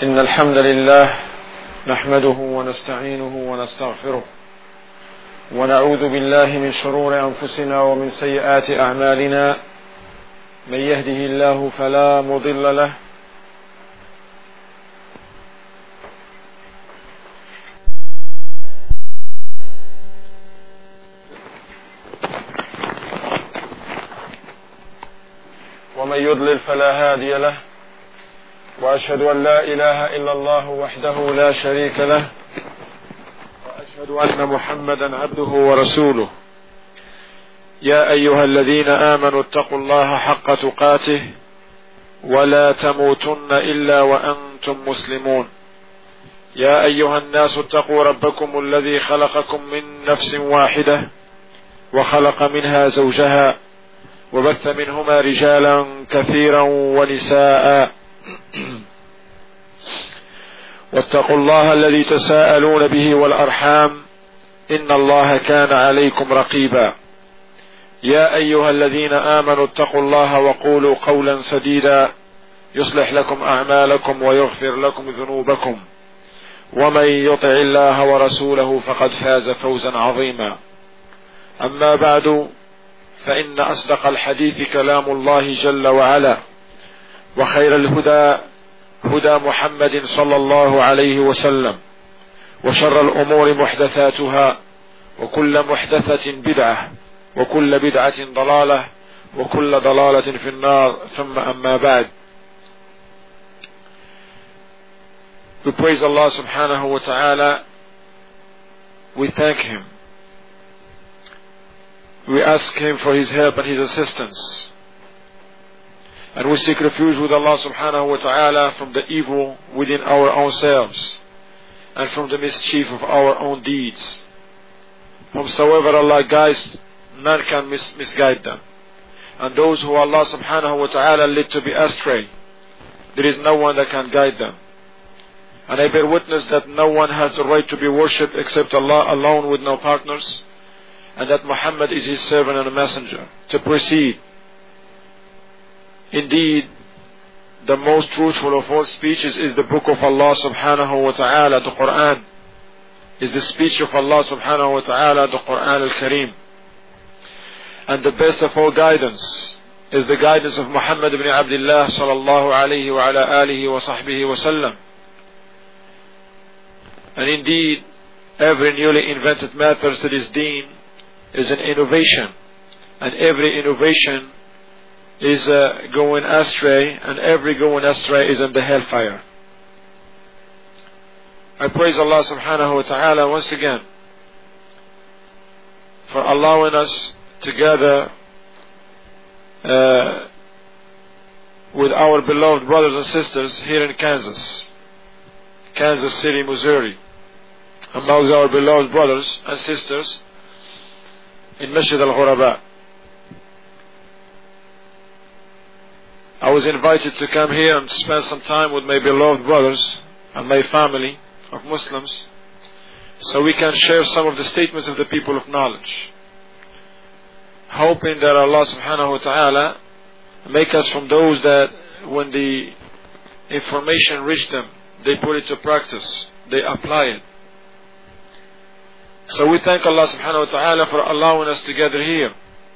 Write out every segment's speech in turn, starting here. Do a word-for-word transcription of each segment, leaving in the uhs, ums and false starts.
إن الحمد لله نحمده ونستعينه ونستغفره ونعوذ بالله من شرور أنفسنا ومن سيئات أعمالنا. من يهده الله فلا مضل له ومن يضلل فلا هادي له، وأشهد أن لا إله إلا الله وحده لا شريك له، وأشهد أن محمدا عبده ورسوله. يا أيها الذين آمنوا اتقوا الله حق تقاته ولا تموتن إلا وأنتم مسلمون. يا أيها الناس اتقوا ربكم الذي خلقكم من نفس واحدة وخلق منها زوجها وبث منهما رجالا كثيرا ونساء، واتقوا الله الذي تساءلون به والأرحام إن الله كان عليكم رقيبا. يا أيها الذين آمنوا اتقوا الله وقولوا قولا سديدا يصلح لكم أعمالكم ويغفر لكم ذنوبكم، ومن يطع الله ورسوله فقد فاز فوزا عظيما. أما بعد، فإن أصدق الحديث كلام الله جل وعلا، وخير الهدى هدى محمد صلى الله عليه وسلم، وشر الأمور محدثاتها، وكل محدثة بدعة، وكل بدعة ضلالة، وكل ضلالة في النار. ثم أما بعد. We praise Allah subhanahu wa ta'ala. We thank Him. We ask Him for His help and His assistance. And we seek refuge with Allah subhanahu wa ta'ala from the evil within our own selves and from the mischief of our own deeds. Whomsoever Allah guides, none can mis- misguide them. And those who Allah subhanahu wa ta'ala led to be astray, there is no one that can guide them. And I bear witness that no one has the right to be worshipped except Allah alone with no partners, and that Muhammad is His servant and a messenger. To proceed. Indeed, the most truthful of all speeches is the book of Allah subhanahu wa ta'ala, the Quran. Is the speech of Allah subhanahu wa ta'ala, the Quran al-Kareem. And the best of all guidance is the guidance of Muhammad ibn Abdullah sallallahu alayhi wa ala alihi wa sahbihi wa sallam. And indeed, every newly invented method to this deen is an innovation, and every innovation is uh, going astray, and every going astray is in the hellfire. I praise Allah subhanahu wa ta'ala once again for allowing us together uh, with our beloved brothers and sisters here in Kansas, Kansas City, Missouri, amongst our beloved brothers and sisters in Masjid al-Ghuraba. I was invited to come here and spend some time with my beloved brothers and my family of Muslims, so we can share some of the statements of the people of knowledge, hoping that Allah subhanahu wa ta'ala make us from those that when the information reach them, they put it to practice, they apply it. So we thank Allah subhanahu wa ta'ala for allowing us to gather here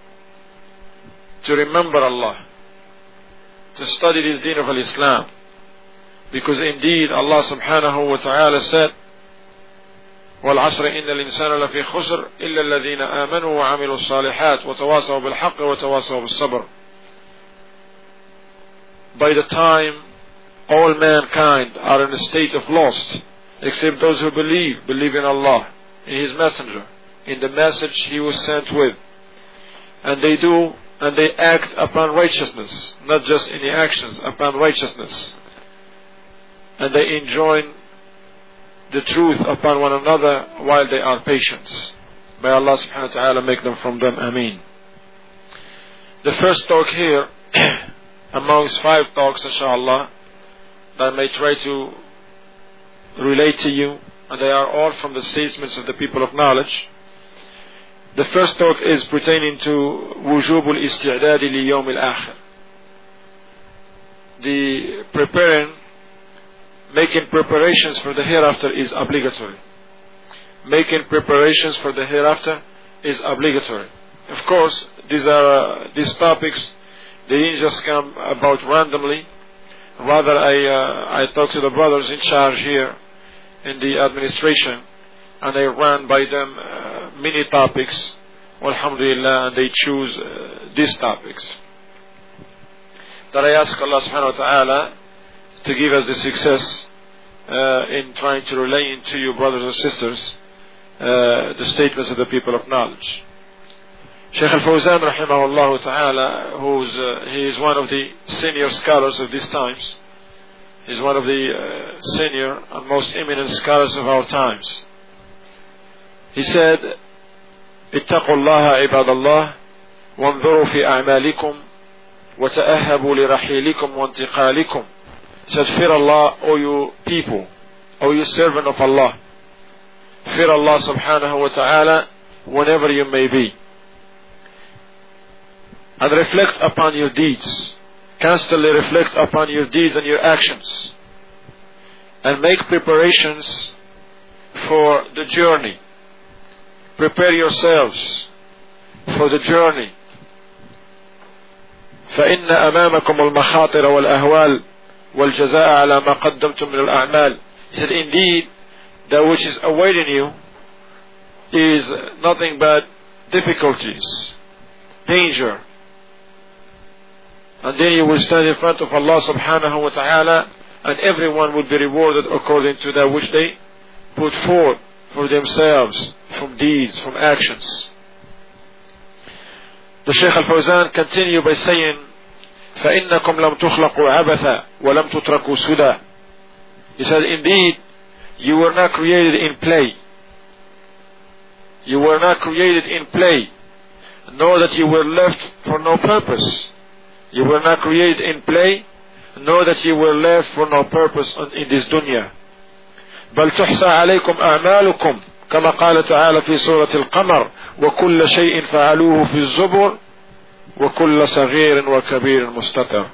to remember Allah, to study this deen of Islam, because indeed Allah subhanahu wa ta'ala said, وَالْعَصْرِ إِنَّ الْإِنسَانَ لَفِي خُسْرٍ إِلَّا الَّذِينَ آمَنُوا وَعَمِلُوا الصَّالِحَاتِ وَتَوَاصَوْا بِالْحَقِّ وَتَوَاصَوْا بِالصَّبْرِ. By the time all mankind are in a state of lost, except those who believe, believe in Allah, in His messenger, in the message He was sent with, and they do and they act upon righteousness, not just in the actions, upon righteousness, and they enjoin the truth upon one another while they are patient. May Allah subhanahu wa ta'ala make them from them. Ameen. The first talk here amongst five talks inshallah that I may try to relate to you, and they are all from the statements of the people of knowledge. The first talk is pertaining to وجوب الاستعداد ليوم الآخر, the preparing making preparations for the hereafter is obligatory. Making preparations for the hereafter is obligatory. Of course, these are uh, these topics, they didn't just come about randomly. Rather, I uh, I talked to the brothers in charge here in the administration, and I ran by them uh, many topics, alhamdulillah, and they choose uh, these topics. That I ask Allah subhanahu wa ta'ala to give us the success uh, in trying to relay into you, brothers and sisters, uh, the statements of the people of knowledge. Shaykh al-Fawzan rahimahullah ta'ala, who's, uh, he is one of the senior scholars of these times. He's one of the uh, senior and most eminent scholars of our times. He said, اتقوا الله عباد الله وانظروا في أعمالكم وتأهبوا لرحيلكم وانتقالكم. He said, fear Allah, O you people, O you servant of Allah. Fear Allah subhanahu wa ta'ala whenever you may be. And reflect upon your deeds. Constantly reflect upon your deeds and your actions. And make preparations for the journey. Prepare yourselves for the journey. فإن أمامكم المخاطر والأهوال والجزاء على ما قدمتم من الأعمال. He said, indeed, that which is awaiting you is nothing but difficulties, danger. And then you will stand in front of Allah subhanahu wa ta'ala, and everyone will be rewarded according to that which they put forth for themselves, from deeds, from actions. The Shaykh al-Fawzan continued by saying, فَإِنَّكُمْ لَمْ تُخْلَقُوا عَبَثًا وَلَمْ تُتْرَكُوا سُدًى. He said, indeed, you were not created in play. You were not created in play, nor that you were left for no purpose. You were not created in play, nor that you were left for no purpose in this dunya. بل تحصى عليكم أعمالكم كما قال تعالى في سورة القمر وكل شيء فعلوه في الزبر وكل صغير وكبير مستتر.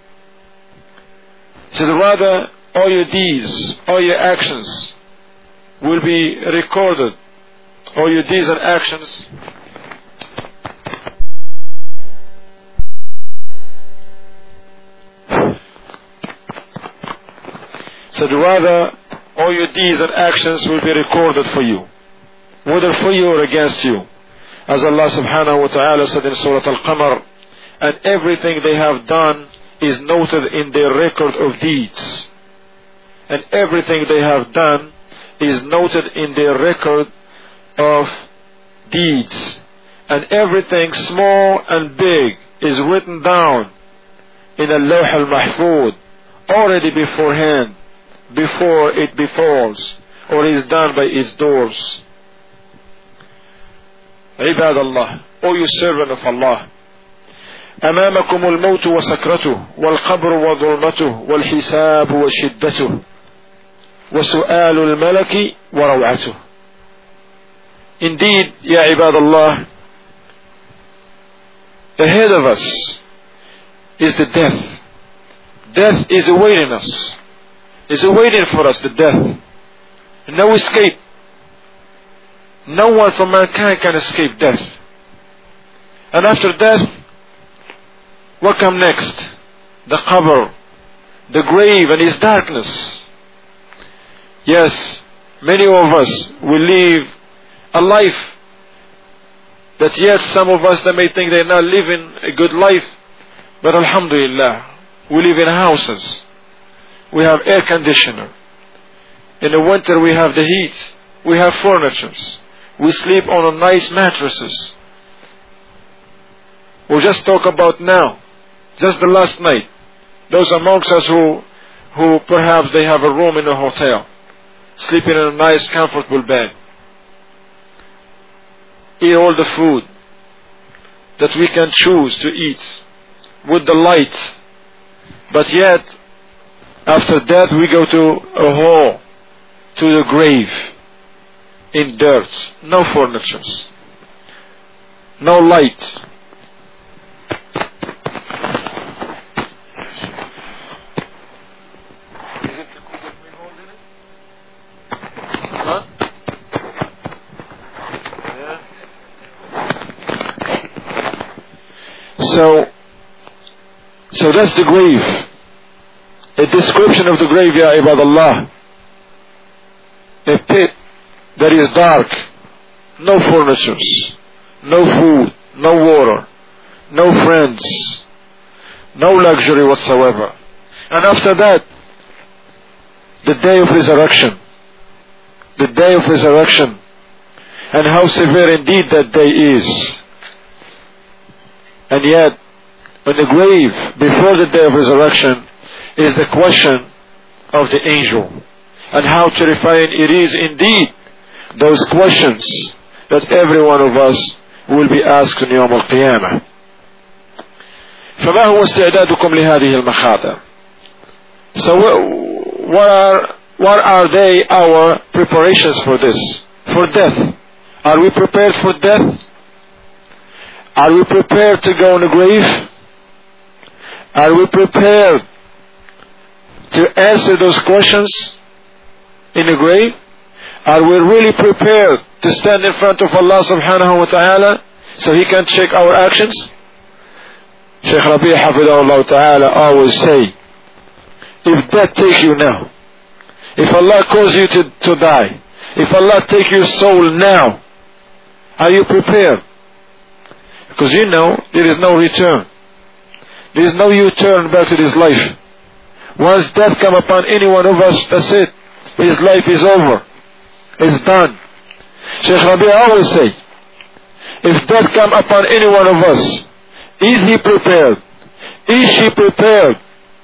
So rather, all your deeds, all your actions will be recorded. All your deeds and actions So rather, all your deeds and actions will be recorded for you, whether for you or against you. As Allah subhanahu wa ta'ala said in Surah Al-Qamar, and everything they have done is noted in their record of deeds. And everything they have done is noted in their record of deeds. And everything small and big is written down in Al-Lawh al-Mahfud already beforehand, before it befalls or is done by its doors. عباد الله, O you servant of Allah, أمامكم الموت وسكرته والقبر وظلمته والحساب وشدته وسؤال الملك وروعته. Indeed, Ya عباد الله, ahead of us is the death. Death is awaiting us. Is awaiting for us, the death. No escape. No one from mankind can escape death. And after death, what comes next? The qabr, the grave and its darkness. Yes, many of us will live a life that yet some of us that may think they're not living a good life, but alhamdulillah, we live in houses. We have air conditioner. In the winter we have the heat. We have furnitures. We sleep on nice mattresses. We'll just talk about now, just the last night, those amongst us who, who perhaps they have a room in a hotel, sleeping in a nice comfortable bed, eat all the food that we can choose to eat with the light, but yet after death we go to a hole, to the grave, in dirt, no furnitures, no light. that's the grave. A description of the grave, ya ibadallah. A pit that is dark, no furnitures, no food, no water, no friends, no luxury whatsoever. And after that, the day of resurrection. The day of resurrection. And how severe indeed that day is. And yet, in the grave, before the day of resurrection, is the question of the angel. And how terrifying it is indeed, those questions that every one of us will be asked in يوم القيامة. فما هو استعدادكم لهذه المخاطر? So what are, what are they, our preparations for this? For death. Are we prepared for death? Are we prepared to go in the grave? Are we prepared to answer those questions in the grave? Are we really prepared to stand in front of Allah subhanahu wa ta'ala so He can check our actions? Shaykh Rabi' Hafidahullah ta'ala always say, if death takes you now, if Allah calls you to, to die, if Allah take your soul now, are you prepared? Because you know there is no return. There is no U-turn back to this life. Once death come upon any one of us, that's it. His life is over. It's done. Shaykh Rabi' always say, if death come upon any one of us, is he prepared? Is she prepared?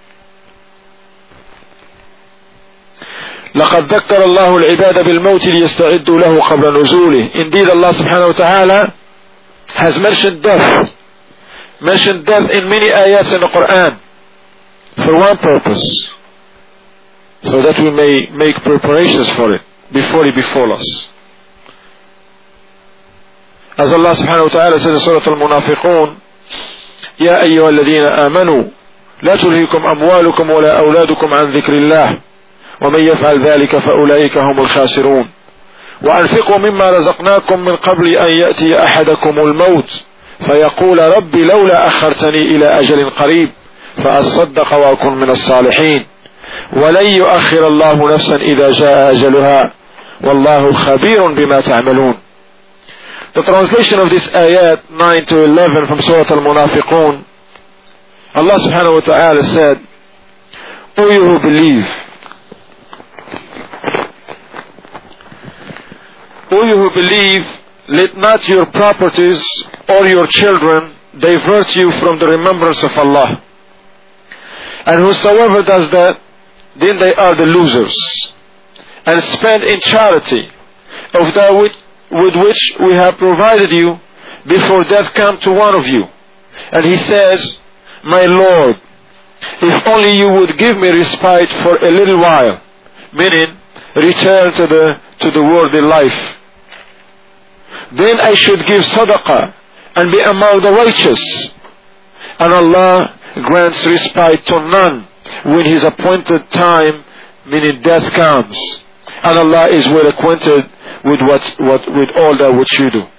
لقد ذكر الله العباد بالموت ليستعدوا له قبل نزوله. Indeed, Allah subhanahu wa ta'ala has mentioned death. Mentioned death in many ayats in the Quran. For one purpose. So that we may make preparations for it before it befall us. As Allah subhanahu wa ta'ala says in Surah Al-Munafiqun, يا أيها الذين آمنوا لا تلهكم أموالكم ولا أولادكم عن ذكر الله ومن يفعل ذلك فأولئك هم الخاسرون وأنفقوا مما رزقناكم من قبل أن يأتي أحدكم الموت فيقول ربي لولا أخرتني إلى أجل قريب فأصدق وأكن من الصالحين ولن يؤخر الله نفسا إذا جاء أجلها والله خبير بما تعملون. The translation of this ayat nine to eleven from Surah Al-Munafiqun, Allah subhanahu wa ta'ala said, O you who believe, O you who believe, let not your properties or your children divert you from the remembrance of Allah. And whosoever does that, then they are the losers. And spend in charity of that which, with which we have provided you before death come to one of you. And he says, my Lord, if only you would give me respite for a little while, meaning return to the, to the worldly life. Then I should give sadaqah and be among the righteous. And Allah grants respite to none when His appointed time, meaning death, comes. And Allah is well acquainted with what, what with all that which you do.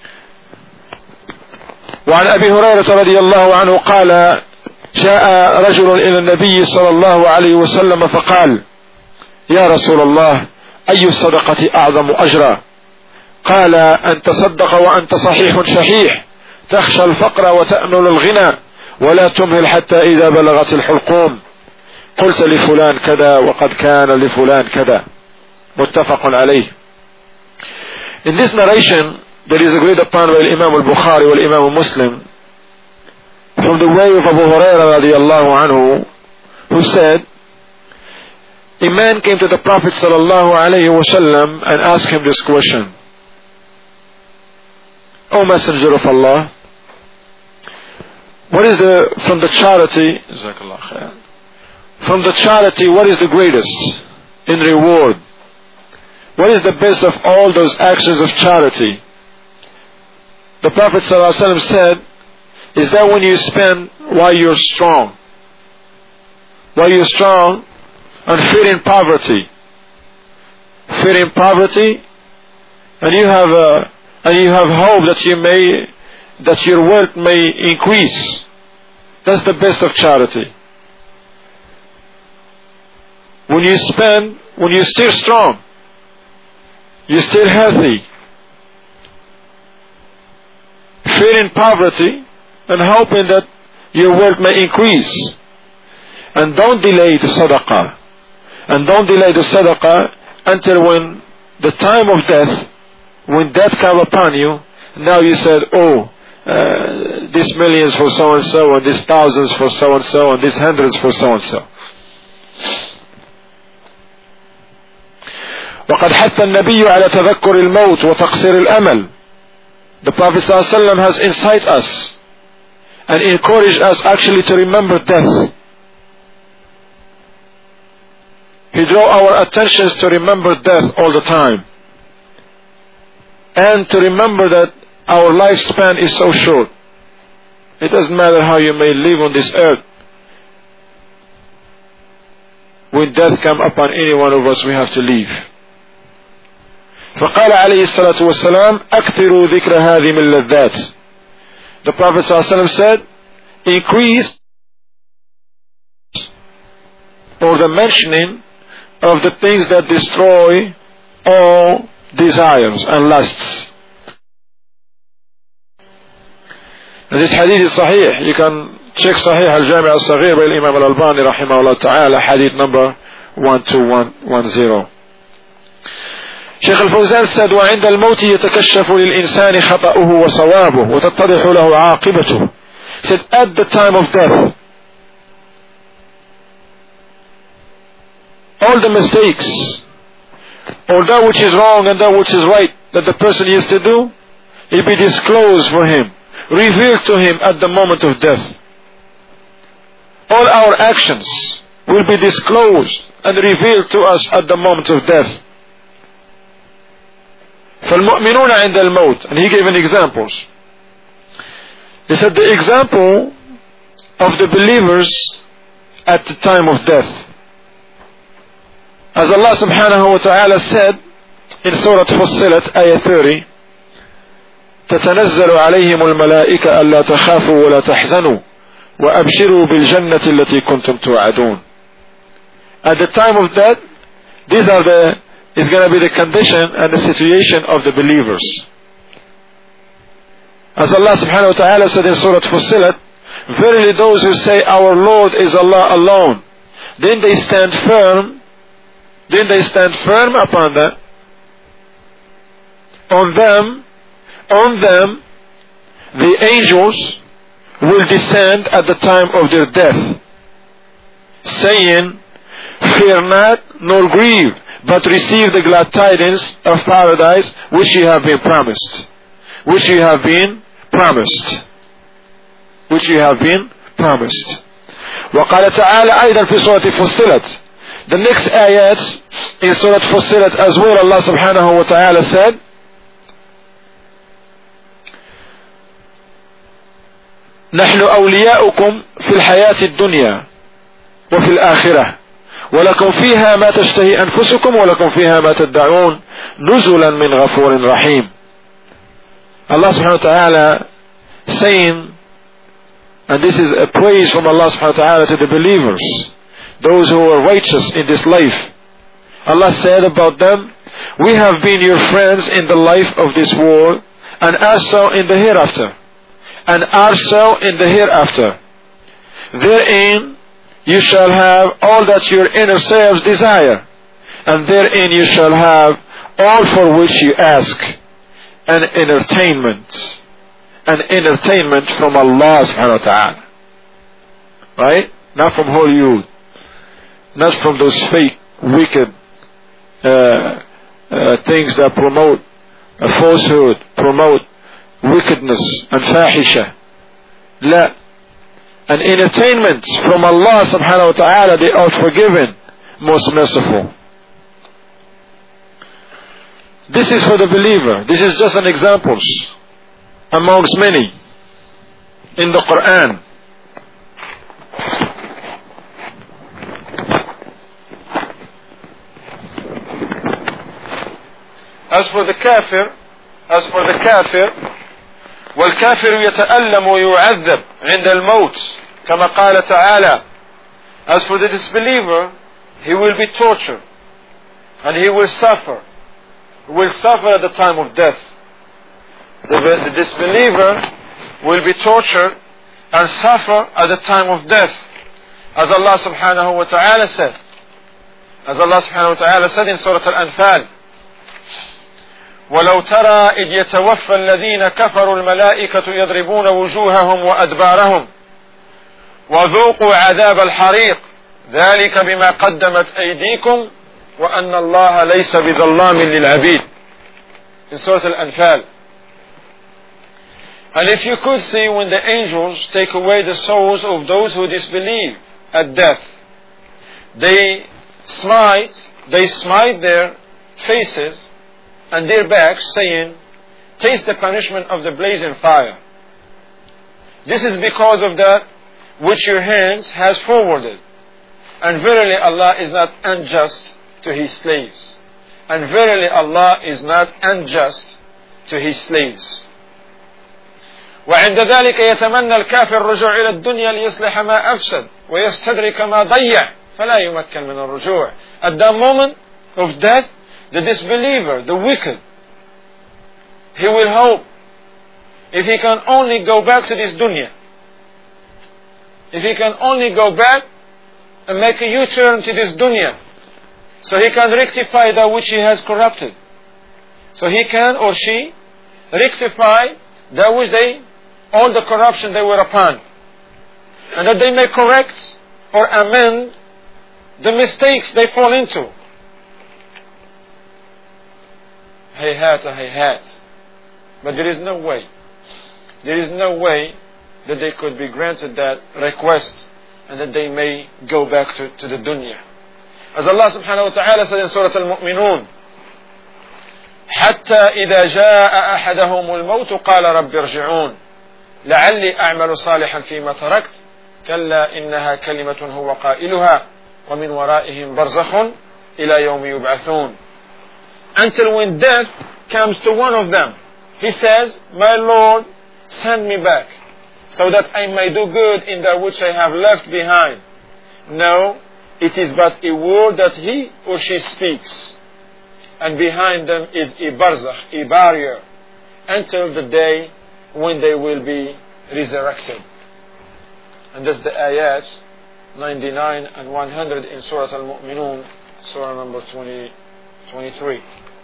وعن أبي هريرة رضي الله عنه قال جاء رجل إلى النبي صلى الله عليه وسلم فقال يا رسول الله أي الصدقة أعظم أجرا قال أن تصدق وأنت صحيح شحيح تخشى الفقر وتأمل الغنى ولا تمهل حتى إذا بلغت الحلقوم قلت لفلان كذا وقد كان لفلان كذا متفق عليه. In this narration there is agreed upon by Imam al-Bukhari and Imam Muslim from the way of Abu Hurairah radiyallahu anhu, who said, a man came to the Prophet sallallahu alayhi wa sallam and asked him this question: O Messenger of Allah, what is the, from the charity, from the charity, what is the greatest in reward? What is the best of all those actions of charity? The Prophet ﷺ said, is that when you spend while you're strong. While you're strong and fearing poverty. Fearing poverty, and you have a, and you have hope that you may, that your wealth may increase. That's the best of charity. When you spend, when you're still strong, you're still healthy, fearing poverty and hoping that your wealth may increase. And don't delay the sadaqah. And don't delay the sadaqah until when the time of death, when death comes upon you, now you said, oh, uh, this millions for so-and-so, and this thousands for so-and-so, and this hundreds for so-and-so. وقد حث النبي على تذكر الموت وتقصير الأمل. The Prophet ﷺ has incited us and encouraged us actually to remember death. He drew our attentions to remember death all the time. And to remember that our lifespan is so short. It doesn't matter how you may live on this earth. When death comes upon any one of us, we have to leave. فقال عليه الصلاة والسلام أكثروا ذكر هذه من اللذات. The Prophet ﷺ said, increase or the mentioning of the things that destroy all desires and lusts. And this hadith is sahih. You can check Sahih al-Jami' al-Saghir by Imam al-Albani rahimahullah ta'ala, hadith number one two one one zero. Shaykh al-Fawzan said, وعند الموت يتكشف للإنسان خطأه وصوابه وتتضح له عاقبته. He said, at the time of death, all the mistakes, or that which is wrong and that which is right that the person used to do, it will be disclosed for him, revealed to him at the moment of death. All our actions will be disclosed and revealed to us at the moment of death. فالمؤمنون عند الموت, and he gave an examples. He said the example of the believers at the time of death. As Allah subhanahu wa ta'ala said in Surah Fussilat, ayah thirty, تتنزل عليهم الملائكة ألا تخافوا ولا تحزنوا وأبشروا بالجنة التي كنتم توعدون. At the time of death, these are the is going to be the condition and the situation of the believers. As Allah subhanahu wa ta'ala said in Surah Fussilat, verily those who say our Lord is Allah alone, then they stand firm, then they stand firm upon that. On them, on them, the angels will descend at the time of their death, saying, fear not nor grieve, but receive the glad tidings of paradise which you have been promised. Which you have been promised. Which you have been promised. وقال تعالى أيضا في سورة فصلت. The next ayat in Surah Fussilat as well, Allah subhanahu wa ta'ala said, نحن أولياؤكم في الحياة الدنيا وفي الآخرة ولكم فيها ما تشتهي أنفسكم ولكم فيها ما تدعون نزلا من غفور رحيم. Allah subhanahu wa ta'ala saying, and this is a praise from Allah subhanahu wa ta'ala to the believers, those who are righteous in this life. Allah said about them, we have been your friends in the life of this world and also in the hereafter. And also in the hereafter. Therein you shall have all that your inner selves desire, and therein you shall have all for which you ask, an entertainment, an entertainment from Allah subhanahu wa ta'ala. Right? Not from Hollywood, not from those fake, wicked uh, uh, things that promote a falsehood, promote wickedness and fahisha. La. An entertainment from Allah subhanahu wa ta'ala, they are forgiven, most merciful. This is for the believer. This is just an example amongst many in the Quran. As for the kafir, as for the kafir, والكافر يتألم ويعذب عند الموت كما قال تعالى, as for the disbeliever, he will be tortured and he will suffer. He will suffer at the time of death. The, the disbeliever will be tortured and suffer at the time of death. As Allah subhanahu wa ta'ala said. As Allah subhanahu wa ta'ala said in Surah Al-Anfal, وَلَوْ تَرَى إِذْ يَتَوَفَّى الَّذِينَ كَفَرُوا الْمَلَائِكَةُ يَضْرِبُونَ وُجُوهَهُمْ وَأَدْبَارَهُمْ وَذُوقُوا عَذَابَ الْحَرِيقِ ذَلِكَ بِمَا قَدَّمَتْ أَيْدِيكُمْ وَأَنَّ اللَّهَ لَيْسَ بِظَلَّامٍ لِلْعَبِيدِ. In Surah Al-Anfal. And if you could see when the angels take away the souls of those who disbelieve at death, they smite, they smite their faces and their backs, saying, taste the punishment of the blazing fire. This is because of that which your hands has forwarded. And verily Allah is not unjust to His slaves. And verily Allah is not unjust to His slaves. وعند ذلك يتمنى الكافر الرجوع إلى الدنيا ليصلح ما أفسد ويستدرك ما ضيع فلا يمكن من الرجوع. At that moment of death, the disbeliever, the wicked, he will hope if he can only go back to this dunya, if he can only go back and make a U-turn to this dunya, so he can rectify that which he has corrupted, so he can or she rectify that which they, all the corruption they were upon, and that they may correct or amend the mistakes they fall into. Hayhat, hayhat. But there is no way. There is no way that they could be granted that request and that they may go back to, to the dunya. As Allah subhanahu wa ta'ala said in Surah Al-Mu'minun, حتى إذا جاء أحدهم الموت قال رب ارجعون لعلي أعمل صالحا فيما تركت كلا إنها كلمة هو قائلها ومن ورائهم برزخ إلى يوم يبعثون. Until when death comes to one of them, he says, my Lord, send me back so that I may do good in that which I have left behind. No, it is but a word that he or she speaks, and behind them is a barzakh, a barrier, until the day when they will be resurrected. And that's the ayat ninety-nine and one hundred in Surah Al-Mu'minun, Surah number twenty, twenty-three.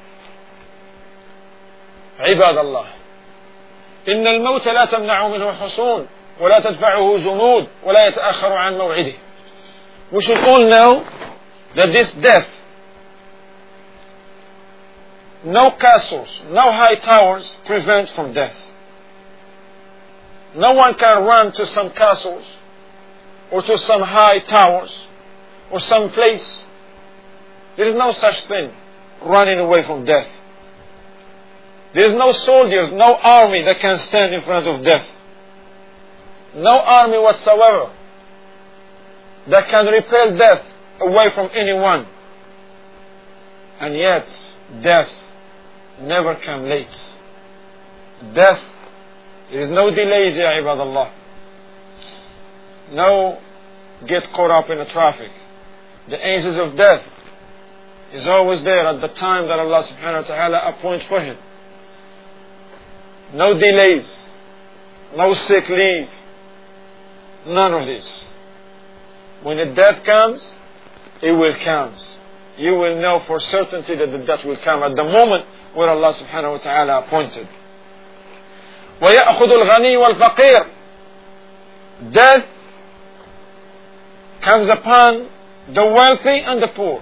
عباد الله إن الموت لا تمنع منه حصون ولا تدفعه جنود ولا يتأخر عن موعده. We should all know that this death, no castles, no high towers prevent from death. No one can run to some castles or to some high towers or some place. There is no such thing, running away from death. There is no soldiers, no army that can stand in front of death. No army whatsoever that can repel death away from anyone. And yet, death never comes late. Death, there is no delays, ya ibadallah. No get caught up in the traffic. The angels of death is always there at the time that Allah subhanahu wa ta'ala appoints for him. No delays, no sick leave, none of this. When the death comes, it will come. You will know for certainty that the death will come at the moment where Allah subhanahu wa ta'ala appointed. وَيَأْخُذُ الْغَنِيُّ وَالْفَقِيرُ. Death comes upon the wealthy and the poor.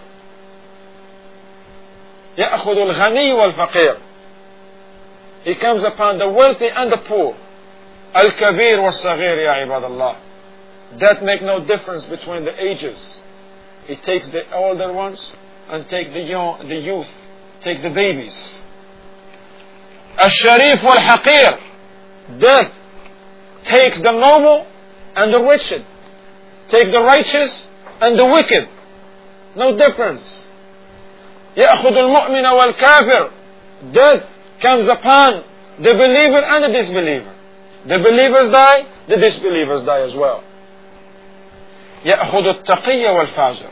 يَأْخُذُ الْغَنِيُّ وَالْفَقِيرُ. He comes upon the wealthy and the poor. Al-Kabir was-Saghir, ya ibadallah. That make no difference between the ages. He takes the older ones and take the young, the youth, take the babies. Al-Sharif wal-Haqir. Death takes the noble and the wretched, take the righteous and the wicked. No difference. يأخذ المؤمن والكافر. Death comes upon the believer and the disbeliever. The believers die, the disbelievers die as well. يأخذ التقي والفاجر.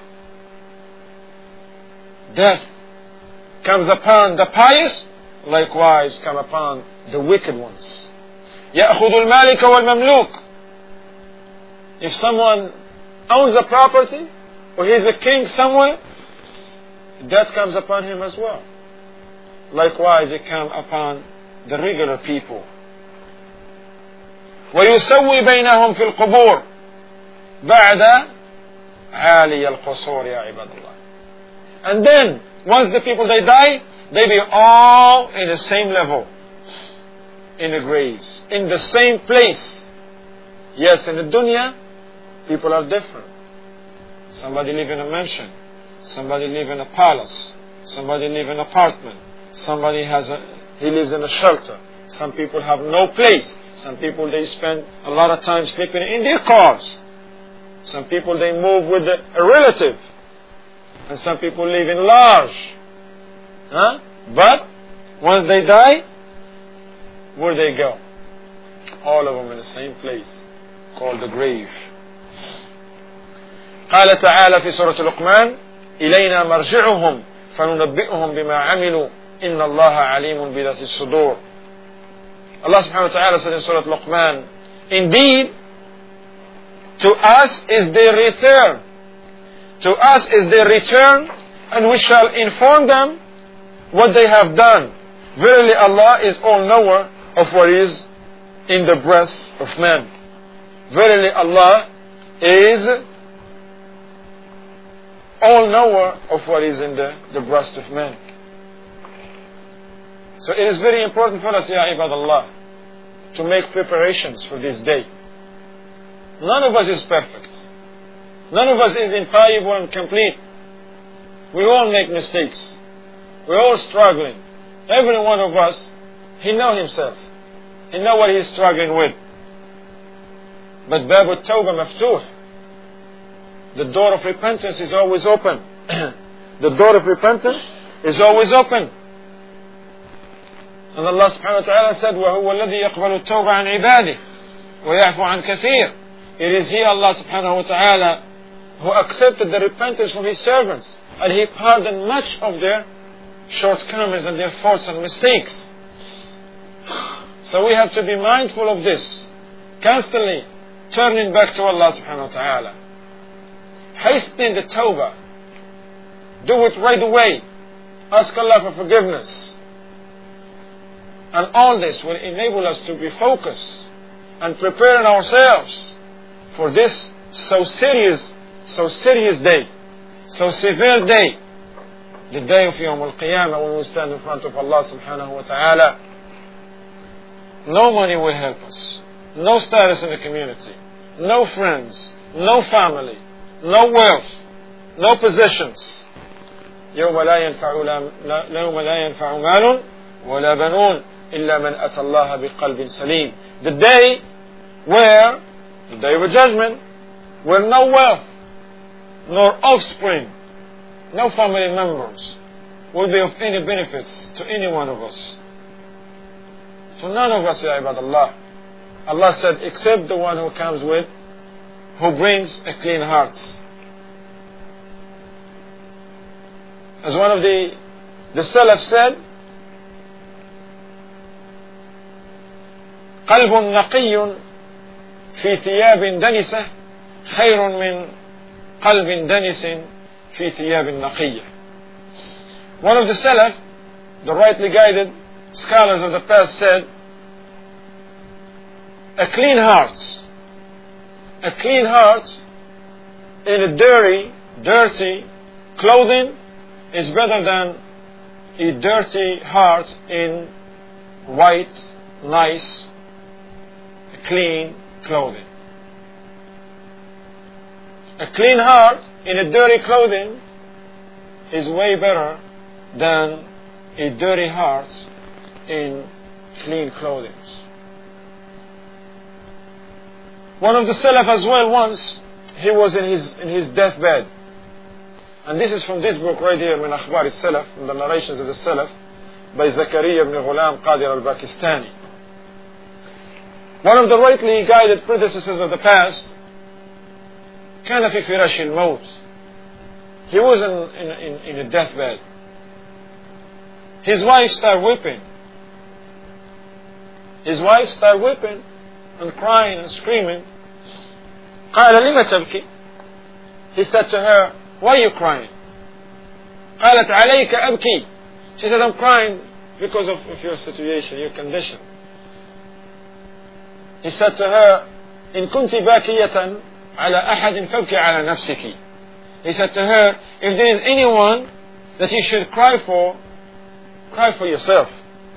Death comes upon the pious, likewise come upon the wicked ones. يأخذ المالك والمملوك. If someone owns a property or he is a king somewhere, death comes upon him as well. Likewise it comes upon the regular people. ويسوي بينهم في القبور بعد عالي القصور يا عباد الله. And then once the people they die, they be all in the same level, in the graves, in the same place. Yes, in the dunya people are different. Somebody live in a mansion, somebody live in a palace, somebody live in an apartment, somebody has a he lives in a shelter. Some people have no place. Some people they spend a lot of time sleeping in their cars. Some people they move with a relative. And some people live in large. Huh? But once they die, where they go? All of them in the same place, called the grave. قال تعالى في سورة لقمان إلينا مرجعهم فننبئهم بما عملوا إن الله عليم بذات الصدور. Allah subhanahu wa ta'ala said in Surah Luqman, indeed, to us is their return. To us is their return, and we shall inform them what they have done. Verily Allah is all-knower of what is in the breasts of men. Verily Allah is all-knower of what is in the, the breast of men. So it is very important for us, Ya Ibadallah, to make preparations for this day. None of us is perfect. None of us is infallible and complete. We all make mistakes. We're all struggling. Every one of us, he knows himself. He knows what he's struggling with. But Bab al-Tawbah maftuh. The door of repentance is always open. The door of repentance is always open. And Allah subhanahu wa ta'ala said, وَهُوَ الَّذِي يَقْبَلُ التَّوْبَ عَنْ عِبَادِهِ وَيَعْفُ عَنْ كَثِيرٍ. It is He, Allah subhanahu wa ta'ala, who accepted the repentance from His servants, and He pardoned much of their shortcomings and their faults and mistakes. So we have to be mindful of this, constantly turning back to Allah subhanahu wa ta'ala. Hasten the tawbah. Do it right away. Ask Allah for forgiveness. And all this will enable us to be focused and preparing ourselves for this so serious, so serious day, so severe day, the day of Yawm al-Qiyamah, when we stand in front of Allah subhanahu wa ta'ala. No money will help us, no status in the community, no friends, no family, no wealth, no possessions. يوم لا ينفع يوم لا ينفع مال ولا بنون إلا من أتى الله بقلب سليم. The day where, the day of judgment, where no wealth, nor offspring, no family members will be of any benefits to any one of us. So none of us, Ya Ibadallah. Allah said, except the one who comes with, who brings a clean heart. As one of the, the Salaf said, قلب نقي في ثياب دنسة خير من قلب دنس في ثياب نقية. One of the Salaf, the rightly guided scholars of the past, said, a clean heart, a clean heart in a dirty, dirty clothing is better than a dirty heart in white, nice, clean clothing. A clean heart in a dirty clothing is way better than a dirty heart in clean clothing. One of the Salaf as well, once he was in his in his deathbed, and this is from this book right here, من أخبار السلف, from the narrations of the Salaf, by Zakaria ibn Ghulam Qadir al-Pakistani. One of the rightly guided predecessors of the past, كان في فراش الموت. He was in, in, in, in a deathbed. His wife started weeping. His wife started weeping and crying and screaming. قال لم تبكي? He said to her, why are you crying? قالت عليك أبكي. She said, I'm crying because of, of your situation, your condition. He said to her, إن كنت باكية على أحد فابكي على نفسك. He said to her, if there is anyone that you should cry for, cry for yourself.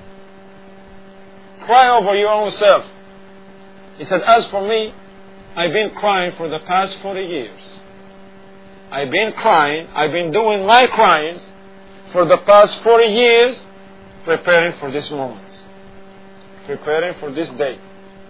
Cry over your own self. He said, as for me, I've been crying for the past forty years. I've been crying, I've been doing my cryings for the past forty years, preparing for this moment, preparing for this day.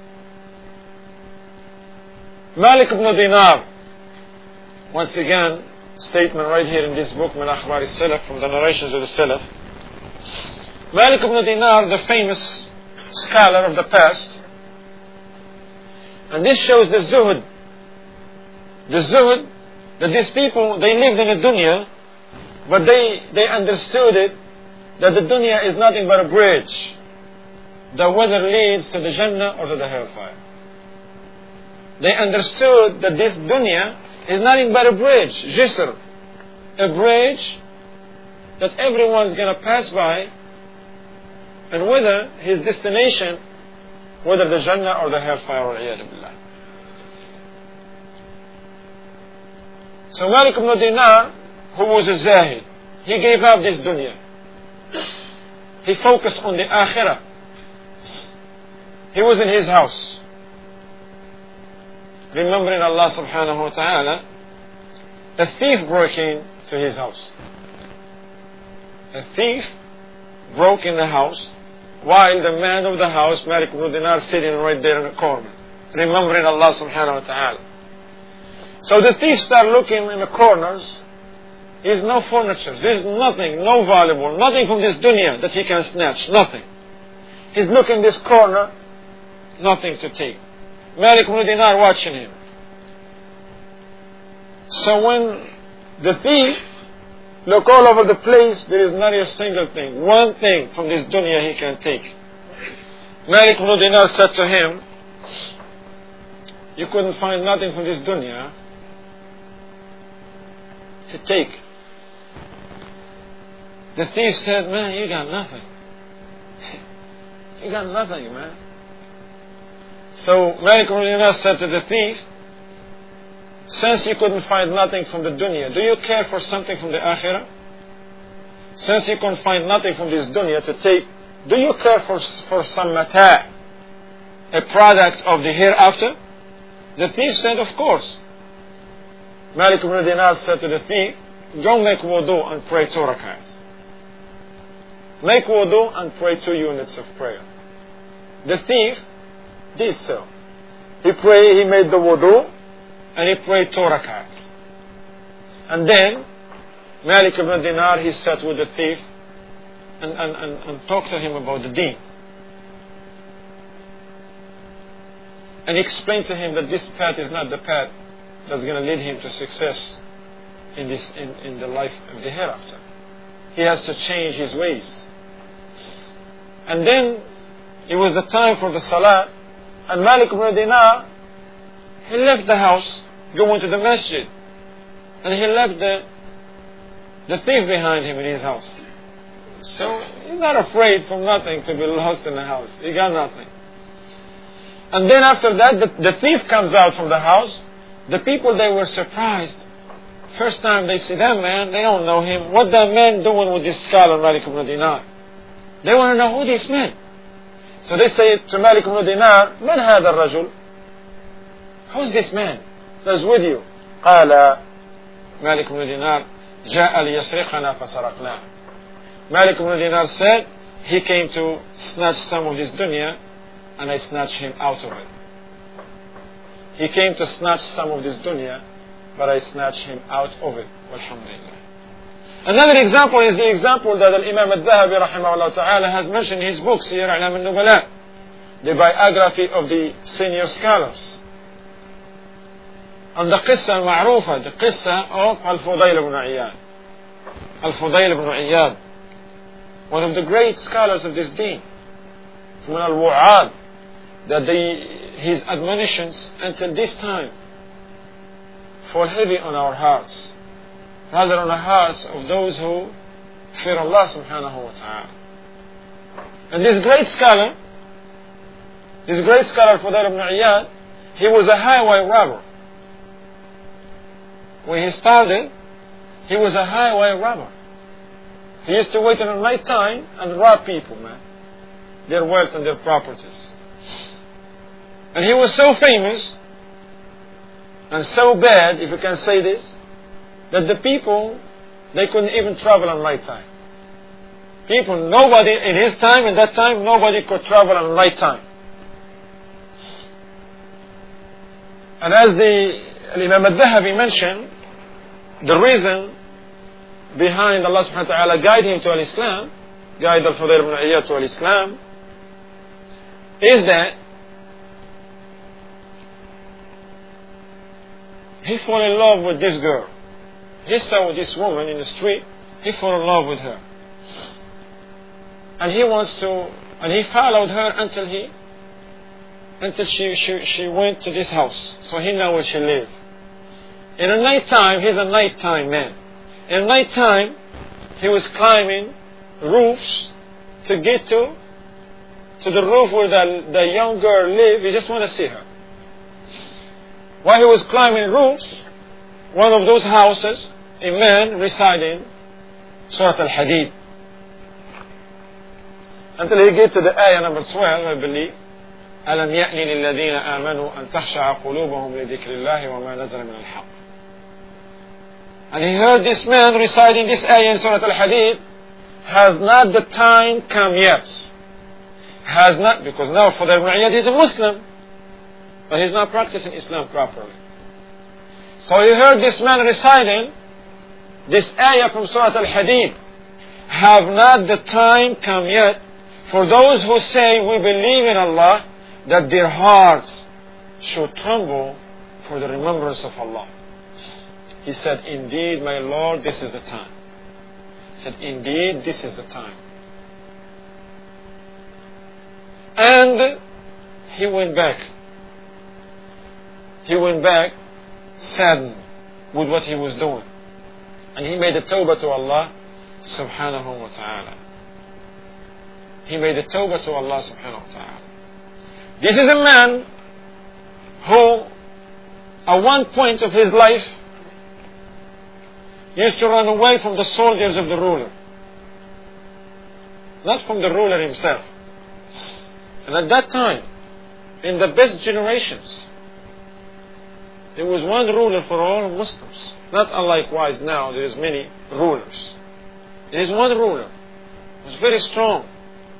Malik ibn Dinar, once again, statement right here in this book, Min Akhbar al-Salaf, from the narrations of the Salaf. Malik ibn Dinar, the famous scholar of the past, and this shows the zuhud, the zuhud, that these people, they lived in a dunya, but they, they understood it, that the dunya is nothing but a bridge, that whether leads to the Jannah or to the hellfire. They understood that this dunya is nothing but a bridge, jisr, a bridge that everyone's going to pass by, and whether his destination, whether the Jannah or the hellfire, wal-iyadu billah. So Malik ibn Dinar, who was a zahid, he gave up this dunya. He focused on the akhirah. He was in his house, remembering Allah subhanahu wa ta'ala. A thief broke into his house. A thief broke in the house while the man of the house, Malik ibn Dinar, sitting right there in the corner, remembering Allah subhanahu wa ta'ala. So the thief started looking in the corners. There's no furniture, there's nothing, no valuable, nothing from this dunya that he can snatch, nothing. He's looking this corner, nothing to take. Malik ibn Dinar watching him. So when the thief look all over the place, there is not a single thing, one thing from this dunya he can take. Malik ibn Dinar said to him, you couldn't find nothing from this dunya to take. The thief said, man, you got nothing. You got nothing, man. So Malik ibn Dinar said to the thief, since you couldn't find nothing from the dunya, do you care for something from the akhirah? Since you couldn't find nothing from this dunya to take, do you care for, for some mata', a product of the hereafter? The thief said, of course. Malik ibn Dinar said to the thief, go make wudu and pray two rak'ahs. Make wudu and pray two units of prayer. The thief did so. He prayed, he made the wudu, and he prayed two rak'ahs. And then Malik ibn Dinar, he sat with the thief and, and, and, and talked to him about the deen. And he explained to him that this path is not the path that's going to lead him to success in, this, in, in the life of the hereafter. He has to change his ways. And then it was the time for the salat, and Malik ibn Dinar, he left the house, going to the masjid, and he left the, the thief behind him in his house. So he's not afraid from nothing to be lost in the house. He got nothing. And then after that, the, the thief comes out from the house. The people, they were surprised. First time they see that man, they don't know him. What that man doing with this scholar, Malik ibn Dinar? They want to know who this man. So they say to Malik ibn Dinar, Man hada al-rajul? Who's this man that's with you? قال Malik ibn Dinar, جاء ليسرقنا فسرقناه. Malik ibn Dinar said, he came to snatch some of this dunya, and I snatched him out of it. He came to snatch some of this dunya, but I snatched him out of it. Alhamdulillah. Another example is the example that Imam al-Dhahabi rahimahullah ta'ala has mentioned in his book, Siyar A'lam al-Nubala, the biography of the senior scholars. And the qissa al-ma'rufa, the qissa of Al-Fudayl ibn Iyad. Al-Fudayl ibn Iyad, one of the great scholars of this deen, from Al-Wu'ad, that they, his admonitions until this time fall heavy on our hearts, rather on the hearts of those who fear Allah subhanahu wa ta'ala. And this great scholar, this great scholar Fudayl ibn Iyad, he was a highway robber. When he started, he was a highway robber. He used to wait in the night time and rob people, man, their wealth and their properties. And he was so famous and so bad, if you can say this, that the people, they couldn't even travel at night time. People, nobody in his time, in that time, nobody could travel at night time. And as the Imam al-Dhahabi mentioned, the reason behind Allah subhanahu wa ta'ala guide him to al-Islam, guide al-Fudayl ibn Iyad to al-Islam, is that he fell in love with this girl. He saw this woman in the street, he fell in love with her. And he wants to, and he followed her until he, until she, she, she went to this house. So he knew where she lived. In the night time, he's a nighttime man. In the night time, he was climbing roofs to get to, to the roof where the, the young girl lived. He just want to see her. While he was climbing roofs, one of those houses, a man reciting Surah Al-Hadid. Until he get to the ayah number twelve, I believe. أَلَمْ يَأْنِ لِلَّذِينَ آمَنُوا أَن تَخْشَعَ قُلُوبَهُمْ لِذِكْرِ اللَّهِ وَمَا نَزَلَ مِنَ الْحَقِّ. And he heard this man reciting this ayah in Surah Al-Hadid. Has not the time come yet? Has not, because now Fudayl ibn Iyad is a Muslim, but he's not practicing Islam properly. So he heard this man reciting this ayah from Surah Al-Hadid. Have not the time come yet for those who say we believe in Allah, that their hearts should tremble for the remembrance of Allah? He said, indeed, my Lord, this is the time. He said, indeed, this is the time. And he went back. He went back saddened with what he was doing. And he made a tawbah to Allah subhanahu wa ta'ala. He made a tawbah to Allah subhanahu wa ta'ala. This is a man who, at one point of his life, used to run away from the soldiers of the ruler. Not from the ruler himself. And at that time, in the best generations, there was one ruler for all Muslims. Not unlikewise now, there is many rulers. There is one ruler. He was very strong.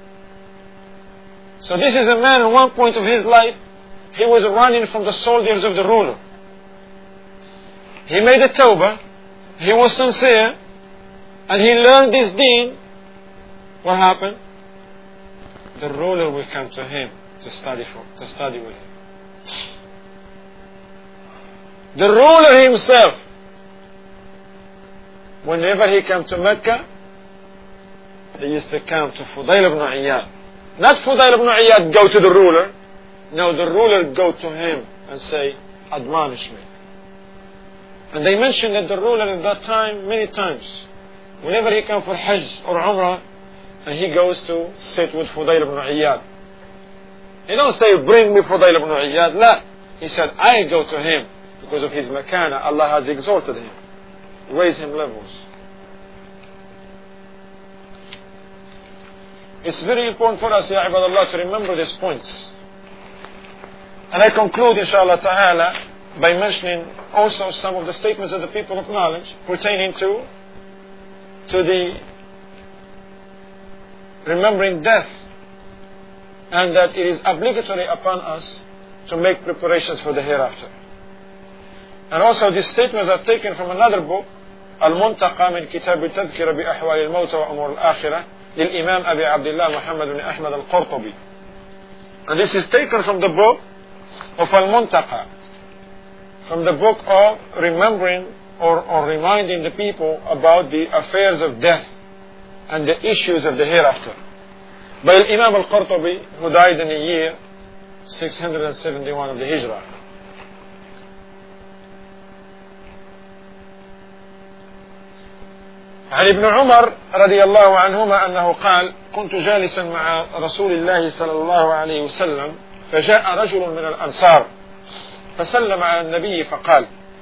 So this is a man at one point of his life, he was running from the soldiers of the ruler. He made a tawbah, he was sincere, and he learned this deen. What happened? The ruler will come to him to study for, to study with him. The ruler himself, whenever he came to Mecca, he used to come to Fudayl ibn Iyad. Not Fudayl ibn Iyad go to the ruler. No, the ruler go to him and say, admonish me. And they mentioned that the ruler at that time, many times, whenever he comes for Hajj or Umrah, and he goes to sit with Fudayl ibn Iyad. He don't say, bring me Fudayl ibn Iyad. La. He said, I go to him because of his makana. Allah has exalted him, raised him levels. It's very important for us, Ya Ibadallah, to remember these points. And I conclude, inshallah ta'ala, by mentioning also some of the statements of the people of knowledge pertaining to, to the remembering death, and that it is obligatory upon us to make preparations for the hereafter. And also these statements are taken from another book, Al-Muntaqa min Kitab al-Tadhkira bi Ahwal al-Mawt wa Umur al-Akhirah, للإمام أبي عبد الله محمد بن أحمد القرطبي. And this is taken from the book of Al-Muntaqa from the book of remembering or, or reminding the people about the affairs of death and the issues of the hereafter. By Imam al-Qurtubi, who died in the year six hundred seventy-one of the Hijrah. عن ابن عمر رضي الله عنهما أنه قال: كنت جالسا مع رسول الله صلى الله عليه وسلم فجاء رجل من الأنصار فسلم على النبي فقال.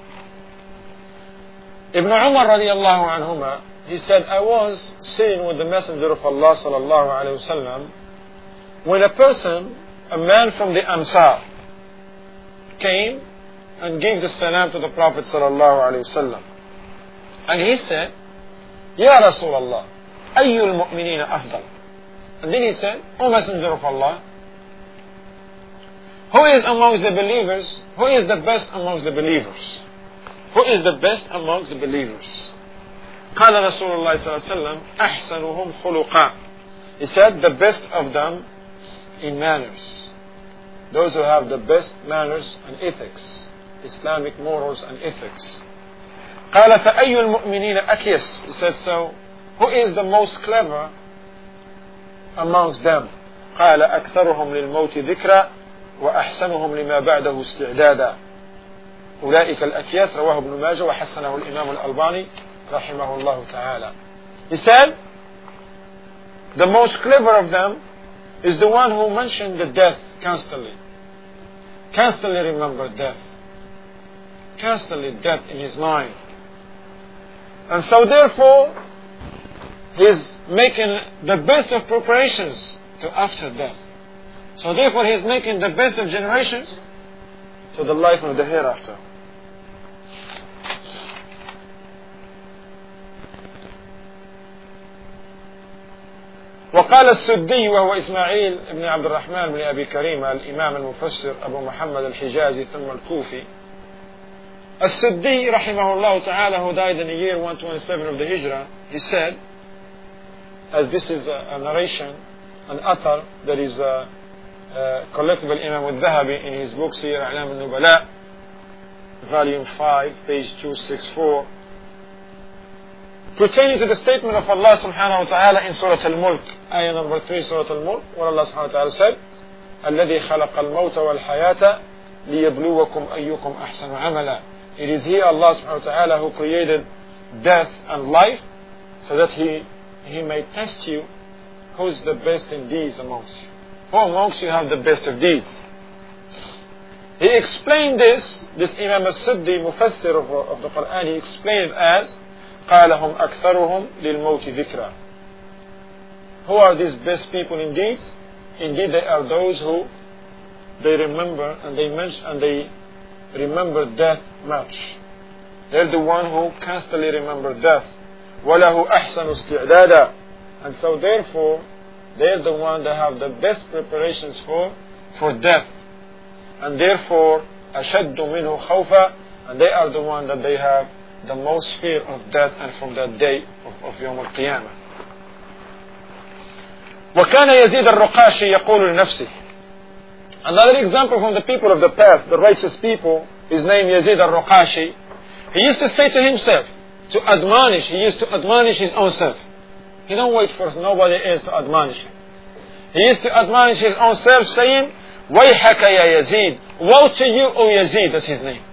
Ibn Umar رضي الله عنهما, he said, I was sitting with the Messenger of Allah صلى الله عليه وسلم when a person, a man from the Ansar, came and gave the salam to the Prophet صلى الله عليه وسلم. And he said, Ya Rasulullah, ayyul mu'minina afdal. And then he said, O Messenger of Allah, who is amongst the believers, who is the best amongst the believers? Who is the best amongst the believers? قال رسول الله صلى الله عليه وسلم أحسنهم خلقا. He said, the best of them in manners. Those who have the best manners and ethics, Islamic morals and ethics. قال فأي المؤمنين أكيس. He said, so who is the most clever amongst them? قال أكثرهم للموت ذكرى وأحسنهم لما بعده استعدادا. أولئك الأكياس. رواه ابن ماجه وحسنه الإمام الألباني رحمه الله تعالى. He said, the most clever of them is the one who mentioned the death constantly. Constantly remember death. Constantly death in his mind. And so therefore, he's making the best of preparations to after death. So therefore, he's making the best of generations to the life of the hereafter. وقال السدي وهو إسماعيل بن عبد الرحمن بن أبي كريمة الإمام المفسر أبو محمد الحجازي ثم الكوفي. السدي رحمه الله تعالى, who died in the year one twenty-seven of the Hijrah, he said, as this is a, a narration, an athar that is uh, uh, collected by Imam al-Dhahabi in his book Siyar A'lam al-Nubala, volume five, page two sixty-four, pertaining to the statement of Allah subhanahu wa ta'ala in Surah Al-Mulk, ayah number three, Surah Al-Mulk, where Allah subhanahu wa ta'ala said, الذي خلق الموت والحياة ليبلوكم أيكم أحسن عملا. It is He, Allah subhanahu wa ta'ala, who created death and life so that He He may test you who is the best in deeds amongst you. Who amongst you have the best of deeds? He explained this, this Imam al-Suddi, Mufassir of, of the Quran, he explained it as قالهم أكثرهم للموت ذكرى. Who are these best people in deeds? Indeed, they are those who they remember and they mention and they remember death much. They're the one who constantly remember death. وَلَهُ أَحْسَنُ اسْتِعْدَادًا. And so therefore, they're the one that have the best preparations for, for death. And therefore, أَشَدُّ مِنْهُ خَوْفًا. And they are the one that they have the most fear of death and from that day of, of Yawm al-Qiyamah. وَكَانَ يَزِيدَ الرُّقَاشِ يَقُولُ لِنَفْسِهِ. Another example from the people of the past, the righteous people, his name Yazid al-Ruqashi. He used to say to himself, to admonish, he used to admonish his own self. He don't wait for nobody else to admonish him. He used to admonish his own self, saying, وَيْحَكَ يَا يَزِيد. Woe to you, O Yazid, that's his name.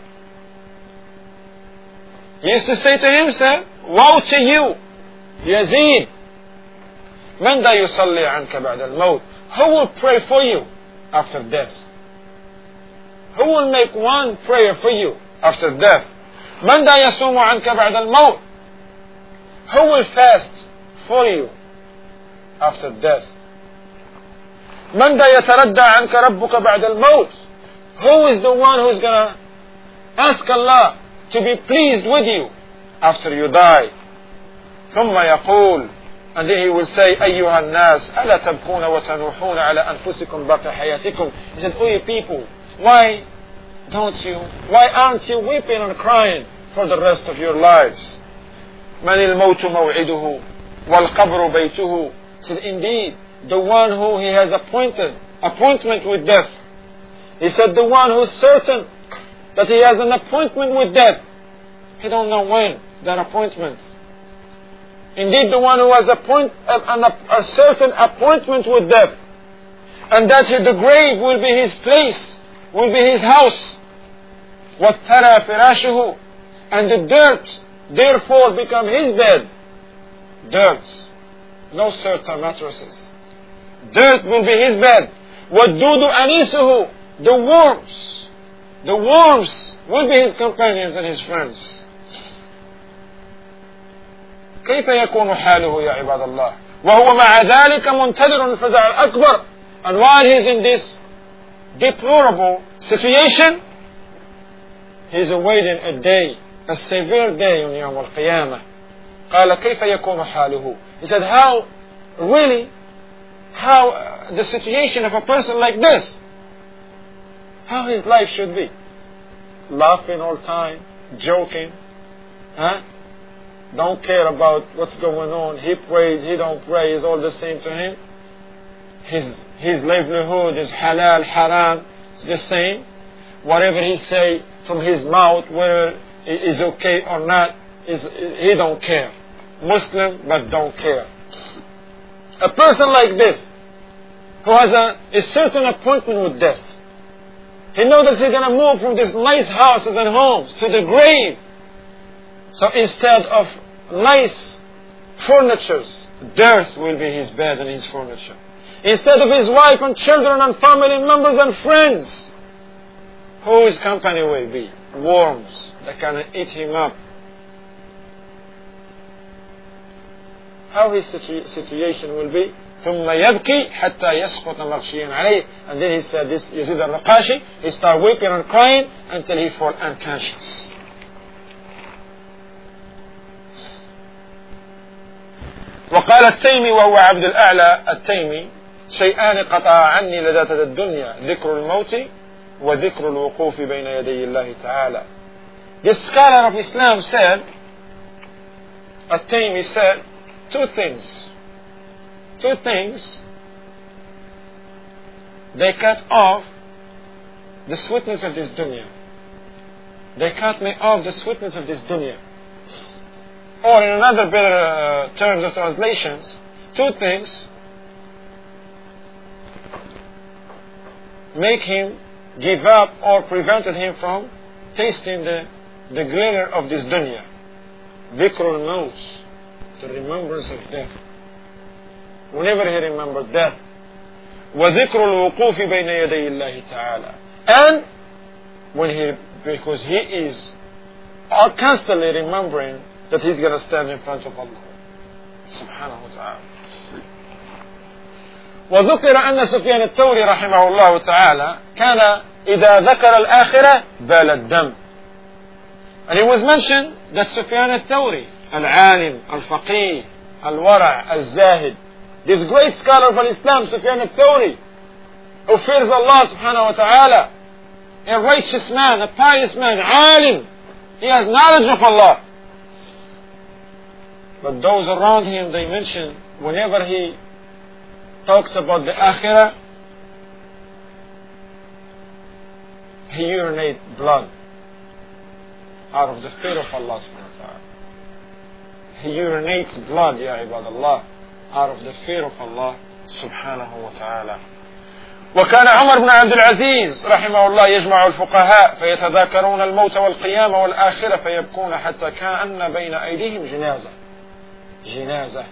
He used to say to himself, woe to you, Yazid. مَنْ دَا يُصَلِّي عَنْكَ بَعْدَ الْمَوْتِ. Who will pray for you after death? Who will make one prayer for you after death? مَنْ دَا يَصُومُ عَنْكَ بَعْدَ الْمَوْتِ. Who will fast for you after death? مَنْ دَا يَتَرَدَّى عَنْكَ رَبُّكَ بَعْدَ الْمَوْتِ. Who is the one who is going to ask Allah to be pleased with you after you die? ثُمَّ يَقُولُ. And then he will say, أَيُّهَا النَّاسِ أَلَا تَبْكُونَ وَتَنُوحُونَ عَلَى أَنفُسِكُمْ بَقَ حَيَاتِكُمْ. He said, O ye people, why don't you, why aren't you weeping and crying for the rest of your lives? مَنِ الْمَوْتُ مَوْعِدُهُ وَالْقَبْرُ بَيْتُهُ. He said, indeed, the one who he has appointed, appointment with death. He said, the one who's certain that he has an appointment with death. He don't know when that appointment. Indeed, the one who has appoint, a, a, a certain appointment with death, and that the grave will be his place, will be his house. وَاتَّرَى فِرَاشُهُ, and the dirt therefore become his bed. Dirt, no certain mattresses. Dirt will be his bed. وَالدُّودُ أَنِيسُهُ, the worms, the worms will be his companions and his friends. كيف يكون حاله يا عباد الله وهو مع ذلك منتظر الفزع الأكبر. And while he is in this deplorable situation, he is awaiting a day, a severe day on يوم القيامة. قال كيف يكون حاله. He said, how really, how uh, the situation of a person like this, how his life should be. Laughing all the time, joking, huh? Don't care about what's going on. He prays, he don't pray, it's all the same to him. His his livelihood is halal, haram, it's the same. Whatever he say from his mouth, whether it is okay or not, is he don't care. Muslim, but don't care. A person like this, who has a, a certain appointment with death, he knows that he's going to move from these nice houses and homes to the grave. So instead of nice furnitures, dirt will be his bed and his furniture. Instead of his wife and children and family members and friends, who his company will be? Worms that can eat him up. How his situ- situation will be? ثم يبكي حتى يسقط مغشيا عليه. And then he said, this Yazid al-Raqashi, he started weeping and crying until he fall unconscious. وقال التيمي وهو عبد الأعلى التيمي شيئان قطع عني لذات الدنيا ذكر الموت وذكر الوقوف بين يدي الله تعالى. The scholar of Islam said, التيمي said, two things. Two things. They cut off the sweetness of this dunya. They cut me off the sweetness of this dunya. Or in another better uh, terms of translations, two things make him give up or prevented him from tasting the, the glitter of this dunya. Dhikr al-maut, the remembrance of death. Whenever he remembered death. وَذِكْرُ الْوُقُوفِ بَيْنَ يَدَيِ اللَّهِ تَعَالَى. And when he, because he is constantly remembering that he's going to stand in front of Allah subhanahu wa ta'ala. وذكر أن سفيان الثوري رحمه الله تعالى كان إذا ذكر الآخرة بال الدم. And it was mentioned that Sufyan al-Thawri, al-Alim, al-Faqih, al-Wara', al-Zahid, this great scholar of Islam, Sufyan al-Thawri, who fears Allah subhanahu wa ta'ala, a righteous man, a pious man, alim, he has knowledge of Allah. But those around him, they mention, whenever he talks about the akhirah, he urinates blood out of the fear of Allah subhanahu wa ta'ala. He urinates blood, ya ibadallah, out of the fear of Allah subhanahu wa ta'ala. وكان عمر بن عبد العزيز رحمه الله يجمع الفقهاء فيتذاكرون الموت والقيامة والآخرة فيبكون حتى كأن بين أيديهم جنازة. جنازة.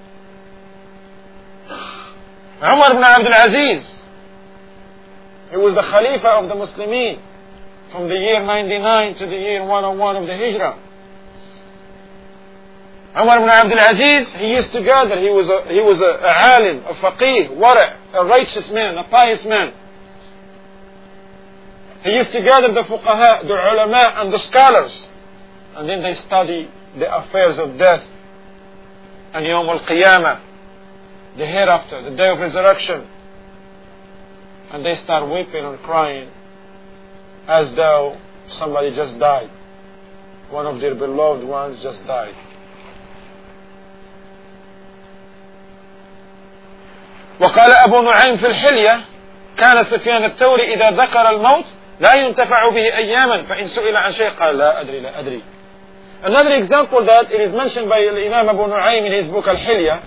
Umar ibn Abdul Aziz, he was the Khalifa of the Muslimin from the year ninety-nine to the year one oh one of the Hijrah. Umar ibn Abdul Aziz, he used to gather, he was a, he was a, a alim, a faqih, wara', a righteous man, a pious man. He used to gather the fuqaha, the ulama and the scholars, and then they study the affairs of death and Yawm al-Qiyamah, the hereafter, the day of resurrection. And they start weeping and crying as though somebody just died. One of their beloved ones just died. وقال أبو نعيم في الحلية كان سفيان الثوري إذا ذكر الموت لا ينتفع به أياما فإن سئل عن شيء قال لا أدري لا أدري. Another example that it is mentioned by Imam Abu Nu'aym in his book Al-Hilya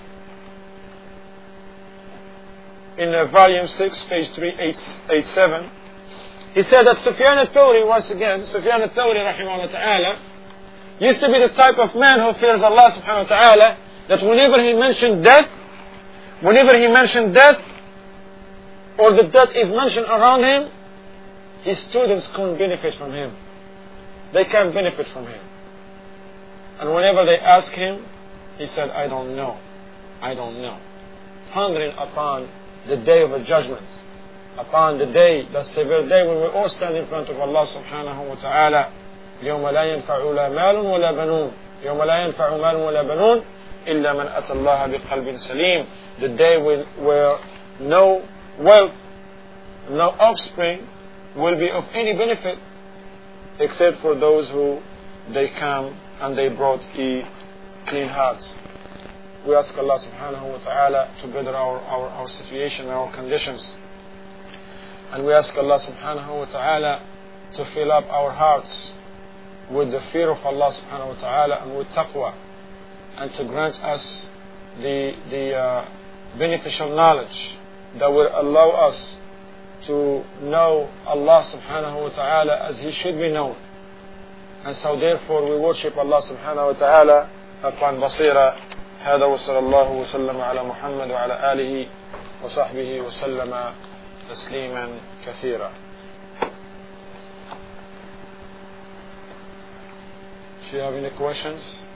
in uh, volume six, page three eighty-seven. He said that Sufyan al-Thawri, once again, Sufyan al-Thawri rahimahullah ta'ala, used to be the type of man who fears Allah subhanahu wa ta'ala, that whenever he mentioned death, whenever he mentioned death, or the death is mentioned around him, his students couldn't benefit from him. They can't benefit from him. And whenever they ask him, he said, I don't know. I don't know. Pondering upon the day of the judgment, upon the day, the severe day when we all stand in front of Allah subhanahu wa ta'ala. يوم لا ينفع لا مال ولا بنون يوم لا ينفع مال ولا بنون إلا من أتى الله بقلب سليم. The day when, where no wealth, no offspring will be of any benefit except for those who they come and they brought a clean hearts. We ask Allah subhanahu wa ta'ala to better our, our, our situation and our conditions. And we ask Allah subhanahu wa ta'ala to fill up our hearts with the fear of Allah subhanahu wa ta'ala and with taqwa, and to grant us the, the uh, beneficial knowledge that will allow us to know Allah subhanahu wa ta'ala as He should be known. And so therefore we worship Allah subhanahu wa ta'ala upon basira. هذا وصلى الله وسلم على محمد وعلى آله وصحبه وسلم تسليما كثيرا. Do you have any questions?